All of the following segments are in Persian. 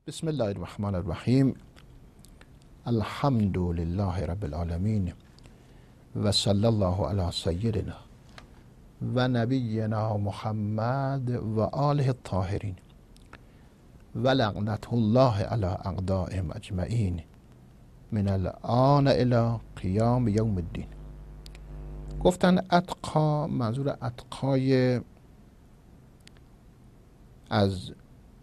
بسم الله الرحمن الرحیم. الحمد لله رب العالمین و صلی الله علی سیدنا و نبینا محمد و آله الطاهرین و لعنت الله علی اعدائهم اجمعین من الآن الی قیام یوم الدین. گفتن اتقا، منظور اتقای از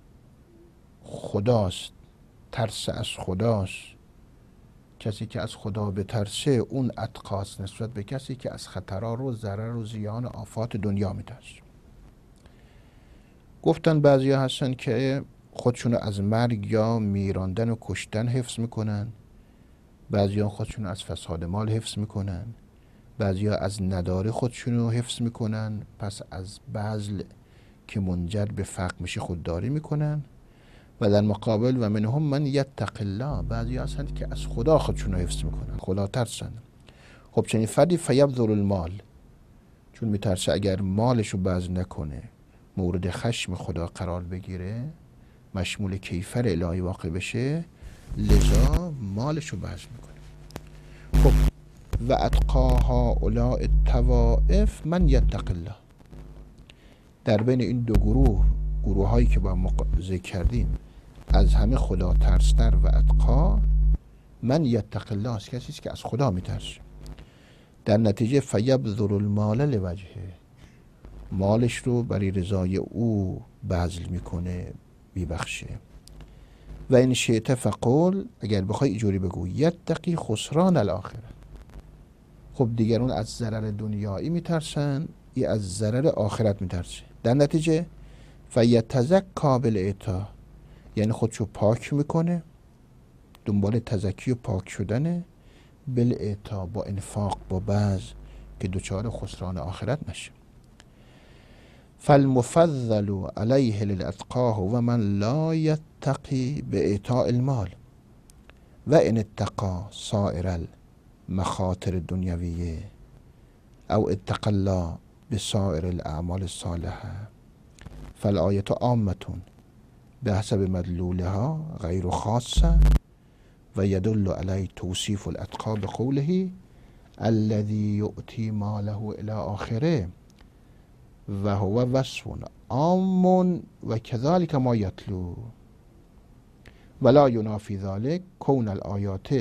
خداست، ترس از خداست. کسی که از خدا بترسه اون اتقاست، نسبت به کسی که از خطرات و ضرر و زیان و آفات دنیا میترسه. گفتن بعضی ها هستن که خودشون از مرگ یا میراندن و کشتن حفظ میکنن، بعضی ها خودشون از فساد مال حفظ میکنن، بعضی ها از نداره خودشون حفظ میکنن، پس از بذل که منجر به فقر میشه خودداری میکنن. و در مقابل و منهم من یتق الله، بعضی هستن که از خدا خودشون رو حفظ میکنن، خدا ترسن. خب چنین فردی فیبذل المال، چون میترسه اگر مالش رو بذل نکنه مورد خشم خدا قرار بگیره، مشمول کیفر الهی واقع بشه، لذا مالش رو بذل میکنه. خب و اتقاها هؤلاء الطوائف من یتق الله، در بین این دو گروه هایی که با ما ذکر کردیم، از همه خدا ترستر و اتقا من یتق الله است، کسی است که از خدا میترسه. در نتیجه فیبذل المال لوجهه، مالش رو برای رضای او بذل میکنه، میبخشه. و این شیطه فقول، اگر بخوای اینجوری بگو یتقی خسران الاخره. خب دیگرون از ضرر دنیایی میترسن، ای از ضرر آخرت میترسه. در نتیجه فیتزکا بالاعطا، یعنی خودشو پاک میکنه، دنبال تزکی و پاک شدنه، بالاعطا، با انفاق، با بذل، که دچار خسران آخرت نشه. فالمفضل علیه للاتقاه و من لا یتقی باعطاء المال و ان اتقا سائر المخاطر الدنیویه او اتق الله بسائر الاعمال الصالحه فالآیة عامة بحسب مدلولها غیر خاصه و یدل علی توصیف الاتقا بقوله الذی یؤتی ماله الی آخره و هو وصف عام و کذلک ما یتلو ولا ینافی ذلك کون الآیات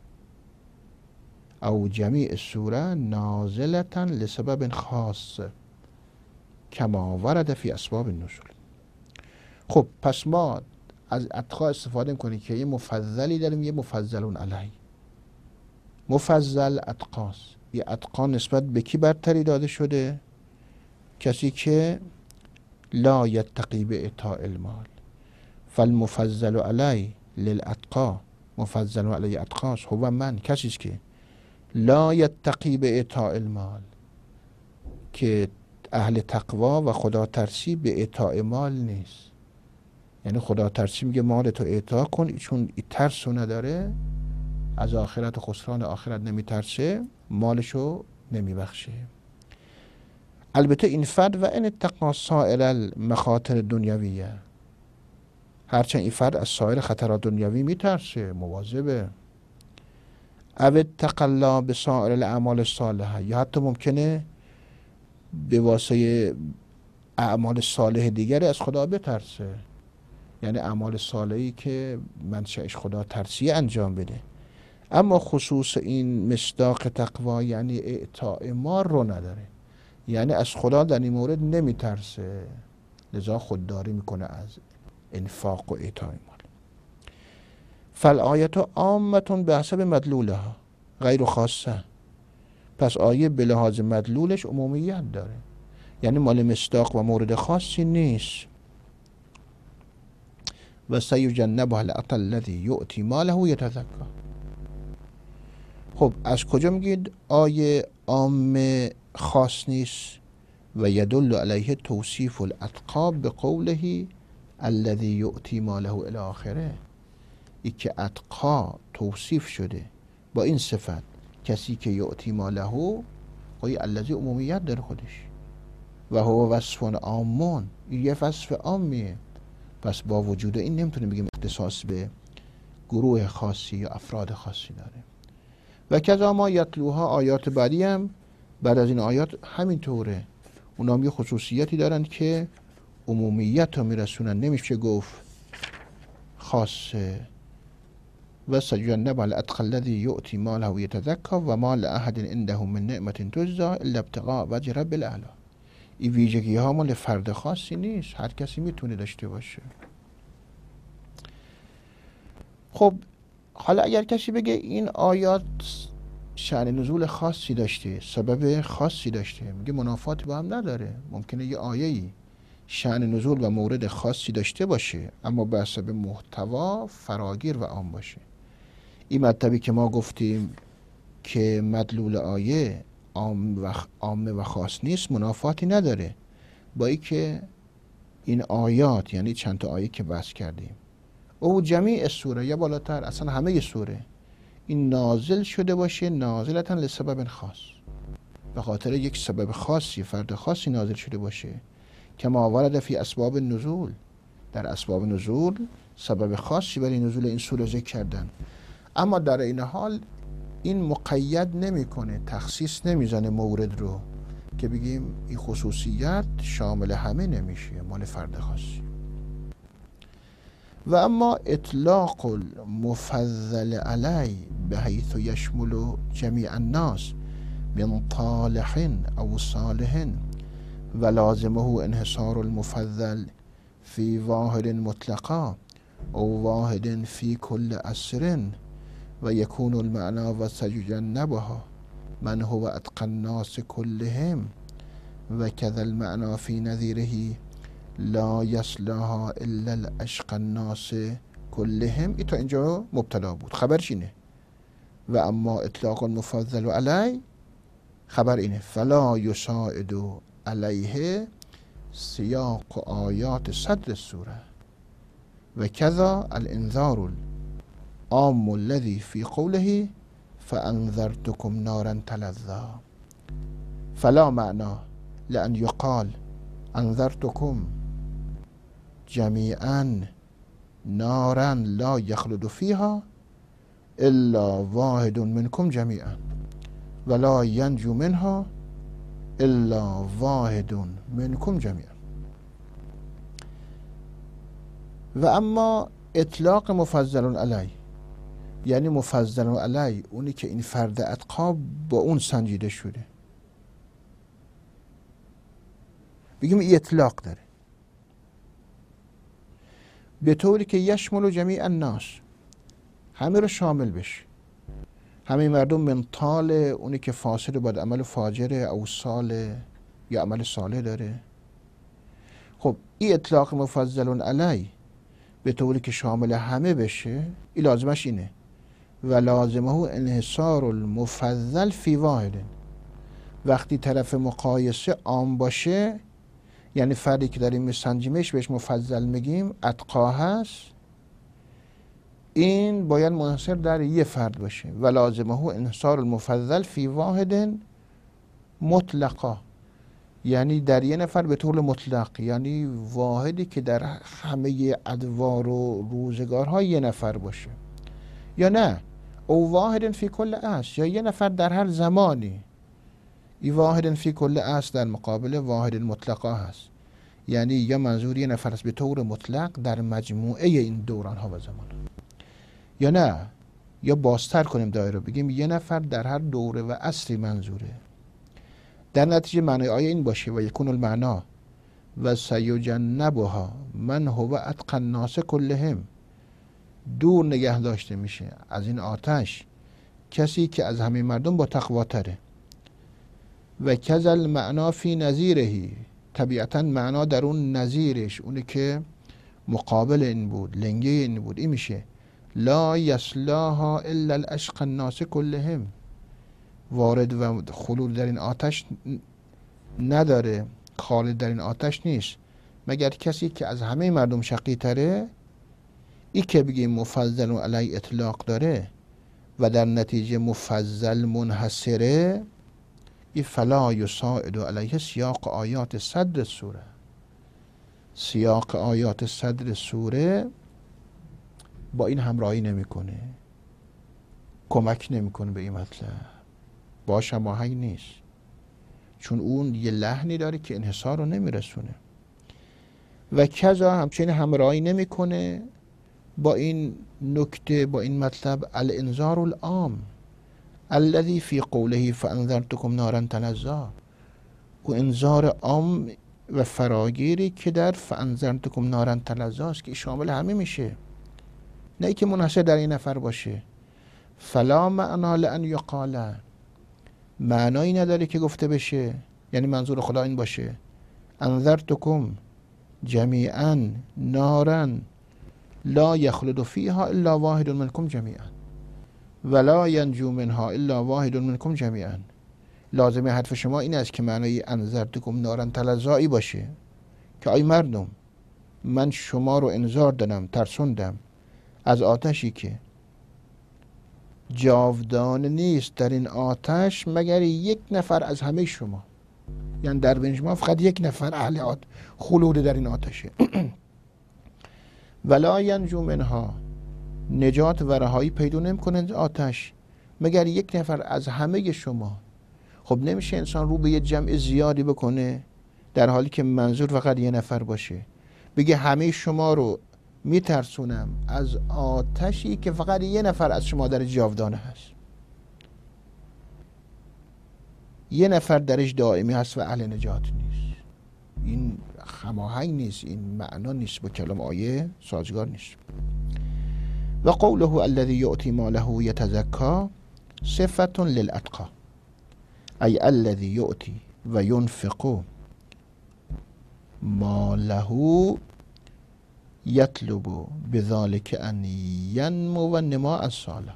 او جمیع السوره نازلة لسبب خاص کما ورد فی اسباب النزول. خب پس ما از اتقا استفاده میکنیم که یه مفضلی داریم، یه مفضلون علیه. مفضل اتقاست، یه اتقا نسبت به کی برتری داده شده؟ کسی که لا یتقی باعطاء المال. فالمفضل علیه للاتقا، مفضل علیه اتقاست، هو من، کسی است که لا یتقی باعطاء المال، که اهل تقوا و خدا ترسی به اعطاء مال نیست. یعنی خدا ترسی میگه مال تو اعطا کن، چون این ترسو نداره، از آخرت و خسران آخرت نمیترسه، مالشو نمیبخشه. البته این فرد و این اتقا سائر المخاطر دنیویه، هرچند این فرد از سایر خطرات دنیوی میترسه، مواظبه. او اتق الله بسائر الاعمال الصالحه، یا حتی ممکنه به واسطه اعمال صالح دیگری از خدا بترسه، یعنی اعمال صالحی که منشأش خدا ترسیه انجام بده، اما خصوص این مصداق تقوا یعنی اعطاء مال رو نداره، یعنی از خدا در این مورد نمیترسه، لذا خودداری میکنه از انفاق و اعطاء مال. فالآیت عامة بحسب مدلولها غیر خاصه، پس آیه به لحاظ مدلولش عمومیت داره، یعنی مال مصداق و مورد خاصی نیست. و سیجنبها الاتقی الذی یؤتی ماله یتزکی. خب از کجا میگید آیه عام خاص نیست؟ و یدل علیه توصیف الاتقا بقوله الذی یؤتی ماله الی آخره، ای که اتقا توصیف شده با این صفت، کسی که یؤتی ماله، قوی الذی عمومیت داره خودش، و هو وصف عامون، یه وصف عامیه، پس با وجود این نمیتونیم بگیم اختصاص به گروه خاصی یا افراد خاصی داره. و کذا ما یتلوها، آیات بعدی هم بعد از این آیات همینطوره، اونا هم یه خصوصیتی دارن که عمومیت رو میرسونن، نمیشه گفت خاصه. و سیجنب الاتقى الذی یؤتی ماله یتزکى و ما لأحد عنده من نعمة تجزى الا ابتغاء وجه رب الاعلی. این ویژگی ها مال فرد خاصی نیست، هر کسی میتونه داشته باشه. خب حالا اگر کسی بگه این آیات شأن نزول خاصی داشته، سبب خاصی داشته، میگه منافاتی با هم نداره. ممکنه یه آیه‌ای شأن نزول و مورد خاصی داشته باشه اما به حسب محتوا فراگیر و عام باشه. این مطلبی که ما گفتیم که مدلول آیه عام و خاص نیست منافاتی نداره با ای که این آیات، یعنی چند تا آیه که بحث کردیم، او جمیع سوره یا بالاتر اصلا همه سوره، این نازل شده باشه نازلتاً لسبب خاص، به خاطر یک سبب خاصی، فرد خاصی نازل شده باشه. کما ورد فی اسباب نزول، در اسباب نزول سبب خاصی برای نزول این سوره ذکر کردن. اما در این حال این مقید نمیکنه، تخصیص نمیزنه مورد رو که بگیم این خصوصیت شامل همه نمیشه، مال فرد خاصی. و اما اطلاق المفضل علی بحیث یشمل جمیع الناس من طالح او صالح و لازمه انحصار المفضل فی واحد مطلقا او واحد فی کل عصر و یکون المعنى و سیجنبها من هو اتقى الناس كلهم و کذا المعنى فی نظیره لا یصلها الا الاشقى الناس كلهم. ای تا اینجا مبتدا بود، خبرش اینه. و اما اطلاق المفضل علی، خبر اینه فلا یساعد علیه سیاق آیات صدر السوره و کذا الانذار العام الذي في قوله فانذرتكم نارا تلظى. فلا معنى لأن يقال انذرتكم جميعا نارا لا يخلد فيها الا واحد منكم جميعا ولا ينجو منها الا واحد منكم جميعا. و اما اطلاق مفضل علی، یعنی مفضل علی اونی که این فرد اتقا با اون سنجیده شده، بگیم این اطلاق داره به طوری که یشمل جمیع الناس، همه رو شامل بشه، همه مردم، من طال اونی که فاسد باید عمل فاجره او صالح یا عمل صالح داره. خب این اطلاق مفضل علی به طوری که شامل همه بشه، این لازمش اینه و لازمه انحصار المفضل فی واحد. وقتی طرف مقایسه عام باشه، یعنی فردی که داریم میسنجیمش بهش مفضل میگیم، اتقا هست، این باید منحصر در یه فرد باشه. و لازمه انحصار المفضل فی واحد مطلقا، یعنی در یه نفر به طور مطلق، یعنی واحدی که در همه ادوار و روزگارها یه نفر باشه. یا نه او واحد فی کل عصر، یا یه نفر در هر زمانی. ای واحد فی کل عصر در مقابل واحد مطلقا هست، یعنی یا منظور یه نفر است به طور مطلق در مجموعه این دوران ها و زمان. یا نه، یا بازتر کنیم دایره، بگیم یه نفر در هر دوره و عصری منظوره. در نتیجه معنی آیه این باشه و یکون المعنا و سیجنبها من هو اتقى الناس كلهم، دور نگه داشته میشه از این آتش کسی که از همه مردم با تقواتره. و کذا المعنا فی نظیره، طبیعتا معنا در اون نظیرش، اونی که مقابل این بود، لنگه این بود، این میشه لا یصلاها الا الاشقى الناس كلهم، وارد و خلود در این آتش نداره، خالد در این آتش نیست مگر کسی که از همه مردم شقی تره. ای که بگیم مفضل علی اطلاق داره و در نتیجه مفضل منحصره، ای فلا یساعد علیه سیاق آیات صدر سوره، سیاق آیات صدر سوره با این همراهی نمیکنه، کمک نمیکنه به این مطلب، باش هماهنگ نیست، چون اون یه لحنی داره که انحصار رو نمیرسونه. و کذا همچنین همراهی نمیکنه با این نکته، با این مطلب الانذار العام الذی فی قوله فانذرتکم نارا تلظی، و انذار عام و فراگیری که در فانذرتکم نارا تلظی است که شامل همه میشه، نه ای که منحصر در این نفر باشه. فلا معنا لان یقال، معنایی نداره که گفته بشه، یعنی منظور خدا این باشه انذرتکم جمیعا نارا لا یخلد فیها الا واحد منکم جمیعا ولا ینجو منها الا واحد منکم جمیعا. لازمه حرف شما این است که معنای انذرتکم نارا تلظی باشه که ای مردم، من شما رو انذار دادم، ترسوندم از آتشی که جاودان نیست در این آتش مگر یک نفر از همه شما، یعنی در بین شما فقط یک نفر اهل خلود در این آتشه. ولا ینجو منها، نجات و رهایی پیدا نمی‌کنه آتش مگر یک نفر از همه شما. خب نمیشه انسان رو به یه جمع زیادی بکنه در حالی که منظور فقط یه نفر باشه، بگه همه شما رو میترسونم از آتشی که فقط یه نفر از شما در جاودانه هست، یه نفر درش دائمی هست و اهل نجات نیست. این هماهنگ نیست، این معنا نیست، با کلام آیه سازگار نیست. و قوله الذی یؤتی ماله یتزکا صفة للاتقى، ای الذی یؤتی و ینفق ماله یطلب بذلك ان ینمو و نماء الصالح.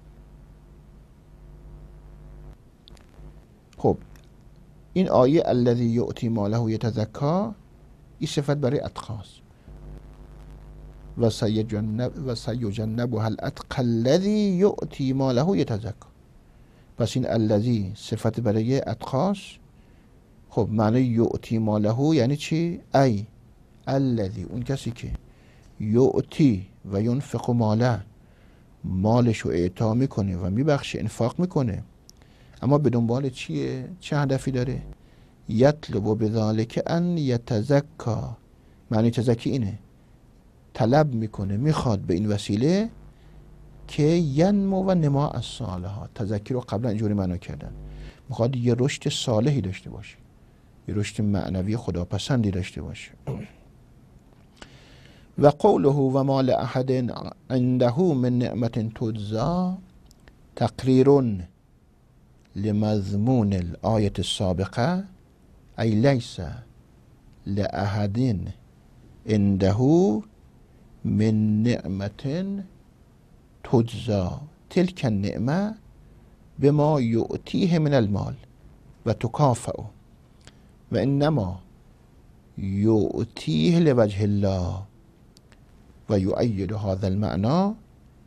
خب این آیه الذی یؤتی ماله یتزکا این صفت برای اتقاست و سیجنبها الاتقی الذی یؤتی ماله یتزکا. پس این الذی صفت برای اتقاست. خب معنی یؤتی ماله یعنی چی؟ ای الذی، اون کسی که یؤتی و ینفق ماله، مالش رو اعطا میکنه و میبخشه، انفاق میکنه، اما به دنبال چیه؟ چه هدفی داره؟ یطلب بذلک ان یتزکا، معنی تزکی اینه، طلب میکنه، میخواد به این وسیله که ینمو و نماء الصالحات. تزکی رو قبلا اینجوری معنا کردن، میخواد یه رشد صالحی داشته باشه، یه رشد معنوی خداپسندی داشته باشه. و قوله و ما لأحد عنده من نعمت تجزا تقریر لمضمون الآية السابقة، ای لیس لأحد عنده من نعمت تجزا تلك النعمة بما يؤتيه من المال و تكافئ و انما يؤتيه لوجه الله. و یؤید هذا المعنى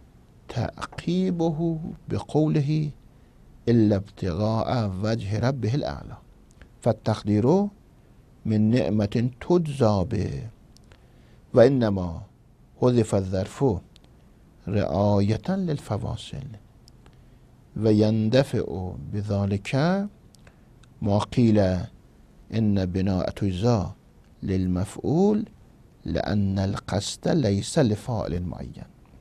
تعقیبه بقوله الا ابتغاء وجه ربه الاعلى فالتقدیر من نعمة تجزا به و انما حذف الظرف رعایة للفواصل و يندفع بذلك ما قیل ان بناء تجزا للمفعول لأن القصد ليس لفاعل معین.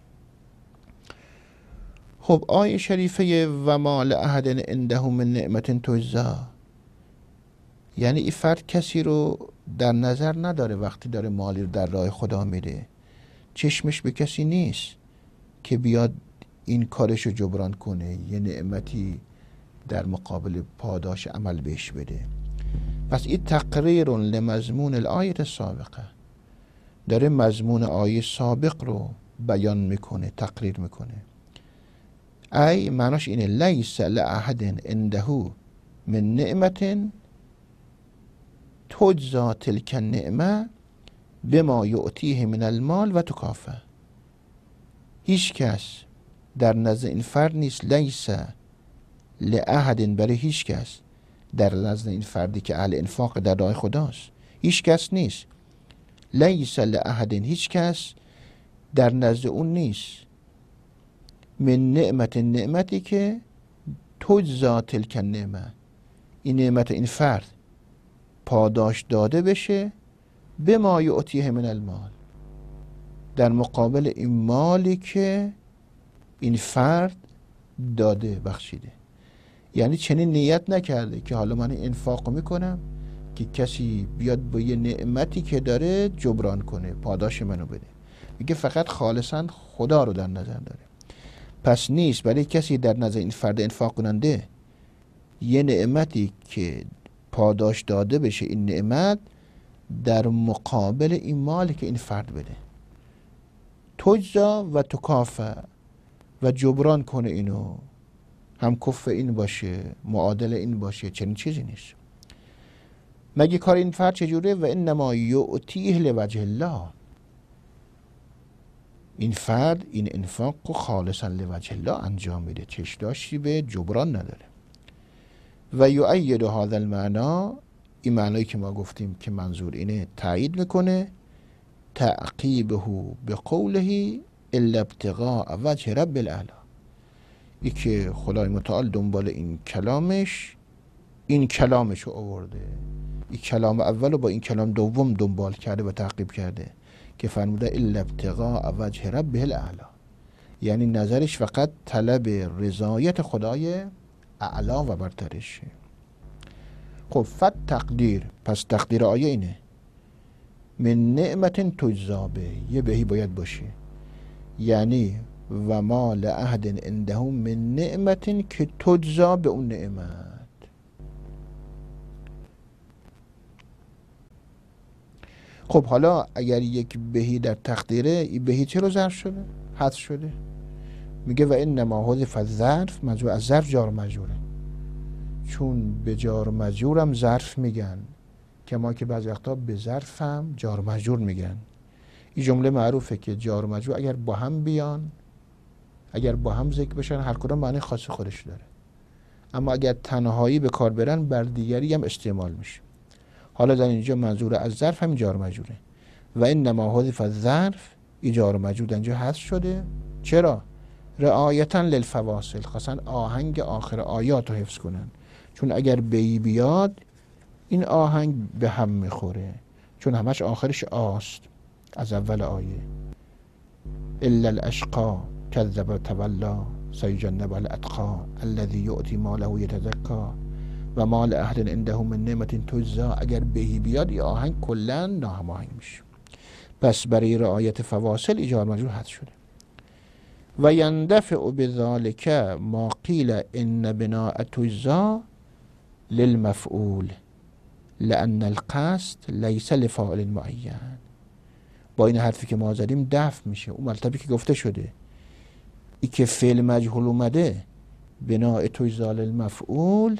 خب آیه شریفه و ما لأحد عنده من نعمت تجزا، یعنی این فرد کسی رو در نظر نداره وقتی داره مالی رو در راه خدا میده، چشمش به کسی نیست که بیاد این کارش رو جبران کنه، یه نعمتی در مقابل پاداش عمل بهش بده. پس این تقریر لمضمون الآیه سابقه، داره مضمون آیه سابق رو بیان میکنه، تقریر میکنه. ای معناش اینه لیس لأحد عنده من نعمت تجزا تلک النعمه بما یؤتیه من المال و تکافئ. هیچ کس در نزد این فرد نیست، لیس لأحد، برای هیچ کس در نزد این فردی که اهل انفاق در راه خداست، هیچ کس نیست لیس لاحد، هیچ کس در نزد اون نیست، من نعمت، نعمتی که تجزا تلک النعمه، این نعمت این فرد پاداش داده بشه، به ما یعطیه من المال، در مقابل این مالی که این فرد داده بخشیده. یعنی چنین نیت نکرده که حالا من انفاق میکنم که کسی بیاد با یه نعمتی که داره جبران کنه، پاداش منو بده. میگه فقط خالصا خدا رو در نظر داره. پس نیست برای کسی در نظر این فرد انفاق کننده یه نعمتی که پاداش داده بشه، این نعمت در مقابل این مالی که این فرد بده، تجزا و تکافه و جبران کنه، اینو هم کف این باشه، معادل این باشه، چنین چیزی نیست. مگه کار این فرد چجوره؟ و انما یعطیه لوجه الله، این فرد این انفاق رو خالصا لوجه الله انجام میده، چشداشتی به جبران نداره. و یؤید هذا المعنی، این معنایی که ما گفتیم که منظور اینه تایید میکنه، تعقیبه بقوله الا ابتغاء وجه رب الاعلی، ای که خدای متعال دنبال این کلامش رو آورده، این کلام اول رو با این کلام دوم دنبال کرده و تعقیب کرده که فرموده الا ابتغاء وجه رب الاعلی، یعنی نظرش فقط طلب رضایت خدای اعلی و برترشه. خب فت تقدیر، پس تقدیر آیه اینه من نعمت تجزا به، یه بهی باید باشه، یعنی و ما لأحد عنده من نعمت که تجزا به اون نعمت. خب حالا اگر یک بهی در تقدیره، این بهی چرا ظرف شده؟ حذف شده. میگه و انما حذف الظرف، مجرور از ظرف جار مجروره، چون به جار مجرورم ظرف میگن، که ما که بعضی وقتا به ظرف هم جار مجرور میگن. این جمله معروفه که جار و مجرور اگر با هم بیان، اگر با هم ذکر بشن، هر کدام معنی خاص خودش داره، اما اگر تنهایی به کار برن بر دیگری هم استعمال میشه. حالا در اینجا منظور از ظرف همین جار و مجروره. و انما حذف الظرف، این جار و مجرور اینجا حذف شده. چرا؟ رعایتا للفواصل، خاصا آهنگ آخر آیات رو حفظ کنن، چون اگر بی بیاد این آهنگ به هم میخوره، چون همش آخرش آست از اول آیه. الا الاشقا کذب تولا سیجنب الاتقا الذی یؤتی ماله یتزکا و مال احد عنده من نعمت تجزا، اگر بهی بیاد این آهنگ کلا ناهماهنگ میشه. پس برای رعایت فواصل ایجار مجرور حذف شده. و یندفع بذالک ما قیل ان بناء تجزا للمفعول لأن القصد لیس لفاعل معین، با این حرفی که ما زدیم دفع میشه اون مطلبی که گفته شده، ای که فعل مجهول اومده بناء تجزا للمفعول،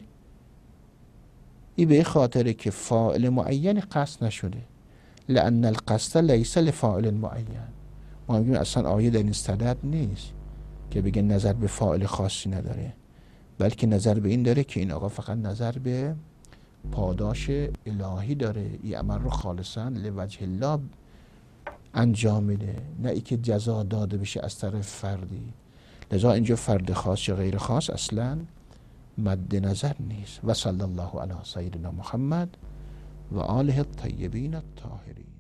ای به خاطره که فاعل معین قصد نشده، لأن القصد لیس لفاعل معین. ما میگیم اصلا آیه در این صدد نیست که بگه نظر به فاعل خاصی نداره، بلکه نظر به این داره که این آقا فقط نظر به پاداش الهی داره، این عمل رو خالصا لوجه الله انجام میده، نه ای که جزا داده بشه از طرف فردی. لذا اینجا فرد خاص یا غیر خاص اصلا مد نظر نیست. و صلی الله علی سیدنا محمد و آله الطیبین الطاهرین.